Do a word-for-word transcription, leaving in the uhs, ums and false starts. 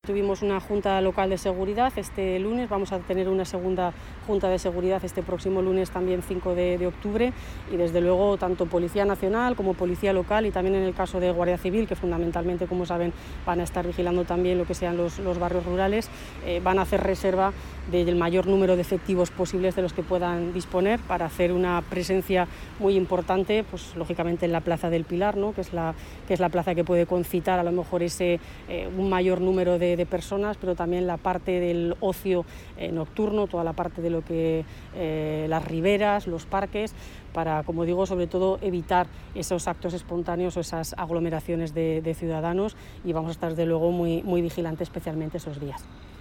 tuvimos una junta local de seguridad este lunes, vamos a tener una segunda junta de seguridad este próximo lunes, también cinco de octubre, y desde luego tanto Policía Nacional como Policía Local, y también en el caso de Guardia Civil, que fundamentalmente, como saben, van a estar vigilando también lo que sean los, los barrios rurales, eh, van a hacer reserva del mayor número de efectivos posibles de los que puedan disponer para hacer una presencia muy importante, pues lógicamente en la Plaza del Pilar, ¿no? que es la, que es la plaza que puede concitar a lo mejor ese eh, un mayor número de, de personas, pero también la parte del ocio eh, nocturno, toda la parte de lo que eh, las riberas, los parques, para, como digo, sobre todo evitar esos actos espontáneos o esas aglomeraciones de, de ciudadanos, y vamos a estar desde luego muy, muy vigilantes especialmente esos días.